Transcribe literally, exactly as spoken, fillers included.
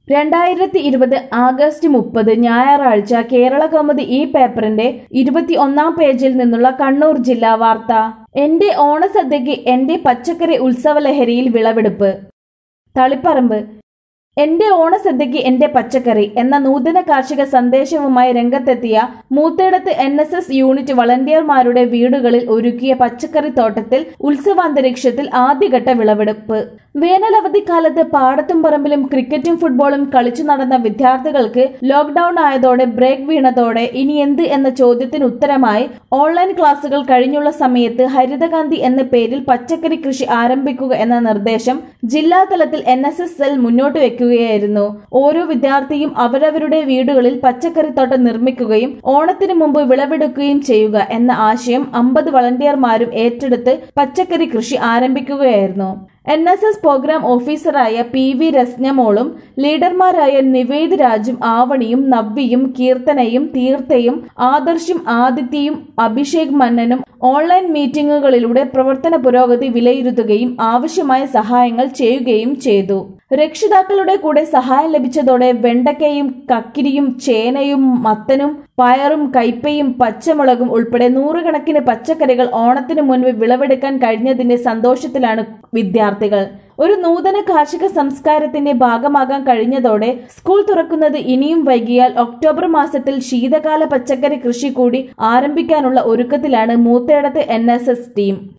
രണ്ടായിരത്തി ഇരുപത് ആഗസ്റ്റ് മുപ്പത് ഞായറാഴ്ച കേരളകൗമുദി ഈ പേപ്പറിന്റെ ഇരുപത്തി ഒന്നാം പേജിൽ നിന്നുള്ള കണ്ണൂർ ജില്ലാ വാർത്ത. എന്റെ ഓണസദ്യക്ക് എന്റെ പച്ചക്കറി ഉത്സവലഹരിയിൽ വിളവെടുപ്പ്. തളിപ്പറമ്പ്. എന്റെ ഓണസദ്യക്ക് എന്റെ പച്ചക്കറി എന്ന നൂതന കാർഷിക സന്ദേശവുമായി രംഗത്തെത്തിയ Moothedath N S S unit വളണ്ടിയർമാരുടെ വീടുകളിൽ ഒരുക്കിയ പച്ചക്കറി തോട്ടത്തിൽ ഉത്സവാന്തരീക്ഷത്തിൽ ആദ്യഘട്ട വിളവെടുപ്പ്. വേനലവധിക്കാലത്ത് പാടത്തും പറമ്പിലും ക്രിക്കറ്റും ഫുട്ബോളും കളിച്ചു നടന്ന വിദ്യാർത്ഥികൾക്ക് ലോക്ക്ഡൌൺ ആയതോടെ ബ്രേക്ക് വീണതോടെ ഇനി എന്ത് എന്ന ചോദ്യത്തിന് ഉത്തരമായി ഓൺലൈൻ ക്ലാസുകൾ കഴിഞ്ഞുള്ള സമയത്ത് ഹരിതകാന്തി എന്ന പേരിൽ പച്ചക്കറി കൃഷി ആരംഭിക്കുക എന്ന നിർദ്ദേശം ജില്ലാതലത്തിൽ എൻ എസ് എസ് സെൽ മുന്നോട്ട് വെക്കുകയായിരുന്നു. ഓരോ വിദ്യാർത്ഥിയും അവരവരുടെ വീടുകളിൽ പച്ചക്കറിത്തോട്ടം നിർമ്മിക്കുകയും ഓണത്തിന് മുമ്പ് വിളവെടുക്കുകയും ചെയ്യുക എന്ന ആശയം അമ്പത് വളണ്ടിയർമാരും ഏറ്റെടുത്ത് പച്ചക്കറി കൃഷി ആരംഭിക്കുകയായിരുന്നു. എൻ എസ് എസ് പ്രോഗ്രാം ഓഫീസറായ പി വി രസ്നമോളും ലീഡർമാരായ നിവേദ് രാജും ആവണിയും നവ്വിയും കീർത്തനയും തീർത്ഥയും ആദർശും ആദിത്യയും അഭിഷേക് മന്നനും ഓൺലൈൻ മീറ്റിംഗുകളിലൂടെ പ്രവർത്തന പുരോഗതി വിലയിരുത്തുകയും ആവശ്യമായ സഹായങ്ങൾ ചെയ്യുകയും ചെയ്തു. രക്ഷിതാക്കളുടെ കൂടെ സഹായം ലഭിച്ചതോടെ വെണ്ടക്കയും കക്കിരിയും ചേനയും മത്തനും പയറും കൈപ്പയും പച്ചമുളകും ഉൾപ്പെടെ നൂറുകണക്കിന് പച്ചക്കറികൾ ഓണത്തിനു മുൻപ് വിളവെടുക്കാൻ കഴിഞ്ഞതിന്റെ സന്തോഷത്തിലാണ് വിദ്യാർത്ഥികൾ. ഒരു നൂതന കാർഷിക സംസ്കാരത്തിന്റെ ഭാഗമാകാൻ കഴിഞ്ഞതോടെ സ്കൂൾ തുറക്കുന്നത് ഇനിയും വൈകിയാൽ ഒക്ടോബർ മാസത്തിൽ ശീതകാല പച്ചക്കറി കൃഷി കൂടി ആരംഭിക്കാനുള്ള ഒരുക്കത്തിലാണ് Moothedath N S S team.